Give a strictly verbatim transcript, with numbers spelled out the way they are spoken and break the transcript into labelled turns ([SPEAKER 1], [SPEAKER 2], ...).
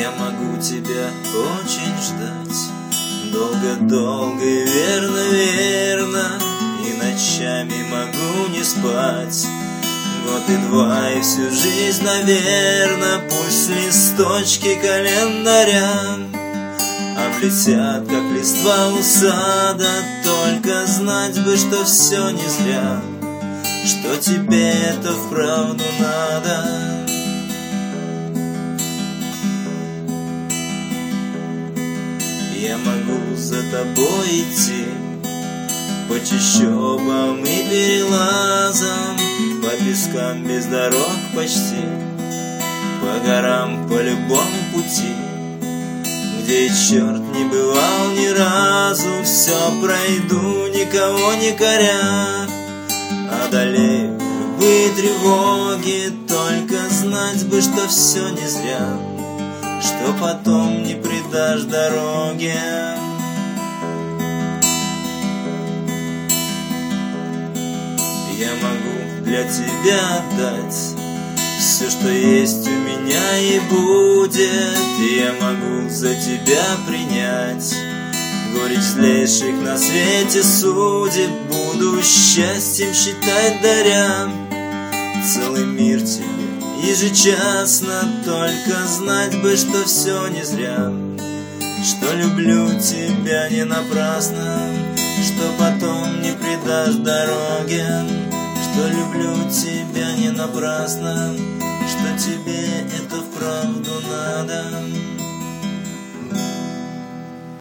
[SPEAKER 1] Я могу тебя очень ждать, долго-долго и верно-верно, и ночами могу не спать. Год и два, и всю жизнь, наверно, пусть листочки календаря облетят, как листва у сада, только знать бы, что все не зря, что тебе это вправду надо. Я могу за тобой идти по чащобам и перелазам, по пескам без дорог почти, по горам, по любому пути, где черт не бывал ни разу. Все пройду, никого не коря, одолею любые тревоги, только знать бы, что все не зря, что потом не предашь дороге. Я могу для тебя отдать все, что есть у меня и будет. Я могу за тебя принять горечь злейших на свете судеб. Буду счастьем считать, даря целый мир тебе ежечасно, только знать бы, что все не зря, что люблю тебя не напрасно, что потом не предашь дороге, что люблю тебя не напрасно, что тебе это вправду надо.